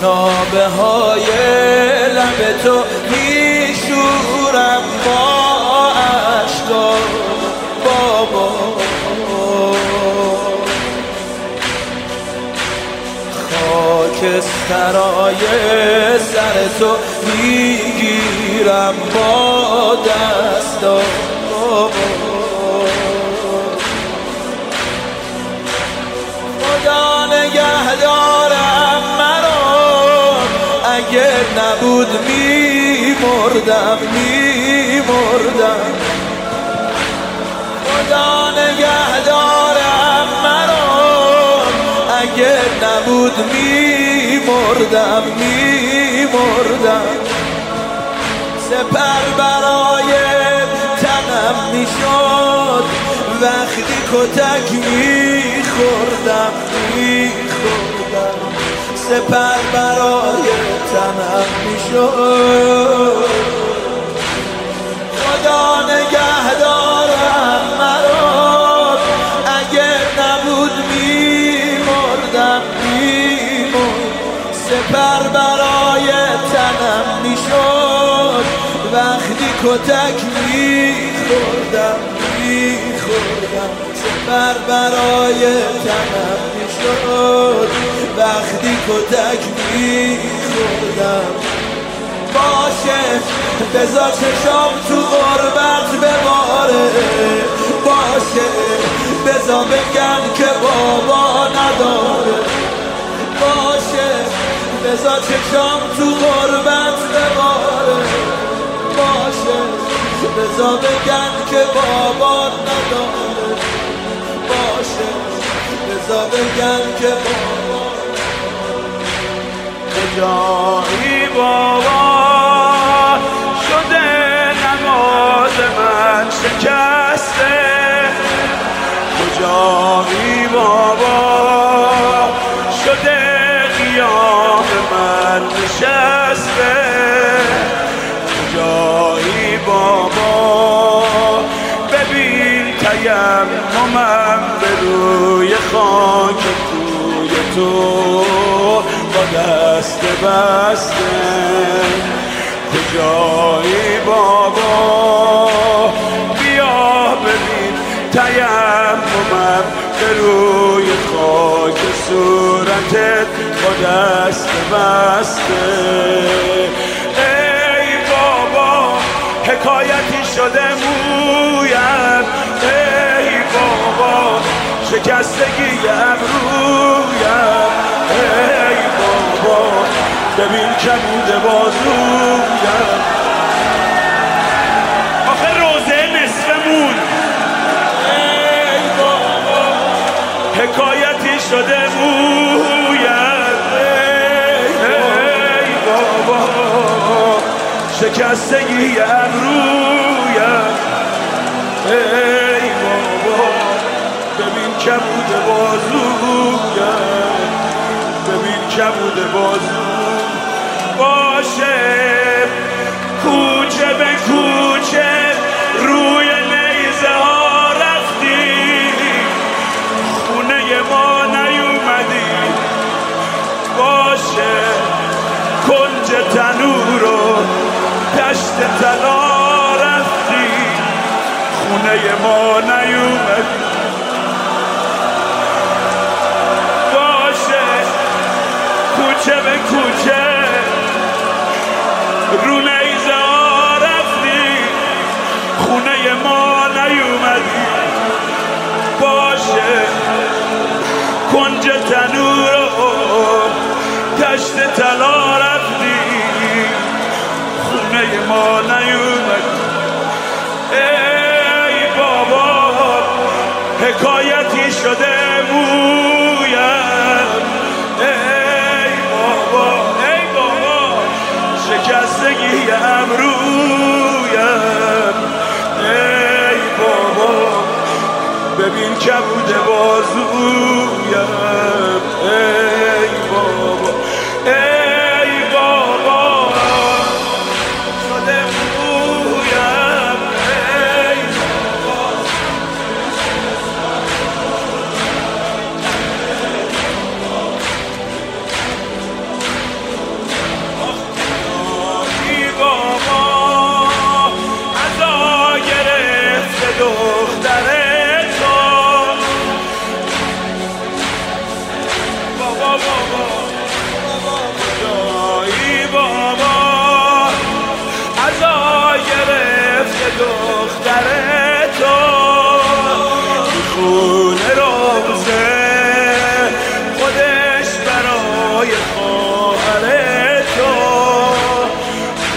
نابه های لب تو میشورم با عشقا بابا. خاکسترای سر تو میگیرم با دستا بابا. خدا نگهدارم مرا، اگه نبود میمردم میمردم. خدا نگهدارم مرا، اگه نبود میمردم میمردم. سپر برای تنم میشد وقتی کتک میخوردم میخوردم. سپر برای تنم میشد. خدا نگهدارم مرا، اگه نبود میمردم میمردم. سپر برای تنم میشد وقتی کتک میخوردم میخوردم. سپر برای تنم میشد وقتی کتک میخوردم. باشه بذار چشام تو غربت بباره، باشه بذار بگن که بابا نداره. باشه بذار چشام تو غربت بباره، باشه بذار بگن که بابا نداره. باشه بذار بگن که بابا کجایی بابا شده نماز من شکسته. کجایی بابا شده قیام من نشسته. کجایی بابا ببین تیممم به روی خاک کوی تو با دست بسته. کجایی بابا بیا ببین تیممم به روی خاک صورتت با دست بسته. ای بابا حکایتی شده مویم، ای بابا شکستگی ابرویم. ای بابا ببین کبود بازویم. آخه روزه نصفمون. ای بابا حکایتی شده مویم، ای بابا شکستگی ابرویم. ای بابا ببین کبود بازویم، ببین کبود بازویم. باشه کوچه به کوچه روی نیزه ها رفتی، خونه ما نیومدی. باشه کنج تنور و دشت طلا رفتی، خونه ما نیومدی. باشه کوچه به کوچه رو نیزه ها رفتی، خونه ما نیومدی. باشه کنج تنور و دشت طلا رفتی، خونه ما نیومدی. ای بابا حکایتی شده مویم، ای بابا ای بابا شکستگی ابرویم. ای بابا ببین کبود بازویم. ای بابا ای بابا شده مویم. ای بابا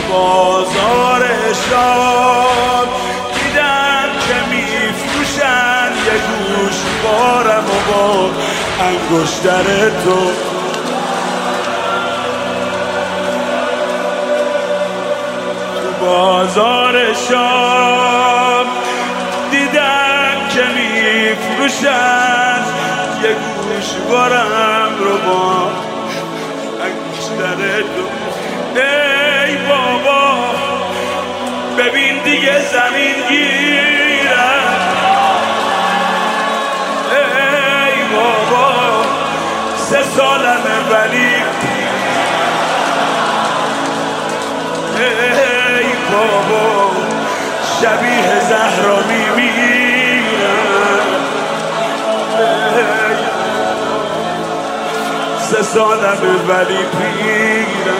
بازار شام دیدم که میفروشن یه گوشوارم و با انگشتر تو. تو بازار شام دیدم که میفروشن یه گوشوارم رو با انگشتر تو. ای بابا ببین دیگه زمین گیرم، ای بابا 3 سالمه ولی ای بابا شبیه زهرا میمیرم. 3 سالمه ولی پیرم.